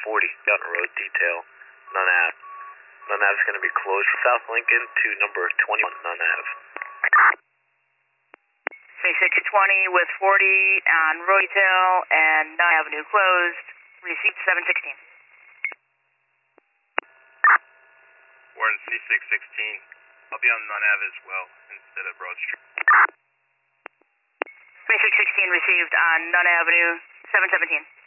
40 down the road, detail, Nunn Ave. Nunn Ave is going to be closed from South Lincoln to number 21 Nunn Ave. 2620 with 40 on road detail and Nunn Avenue closed. Received 716. Warren C616. I'll be on Nunn Ave as well instead of Broad Street. 2616 received on Nunn Avenue, 717.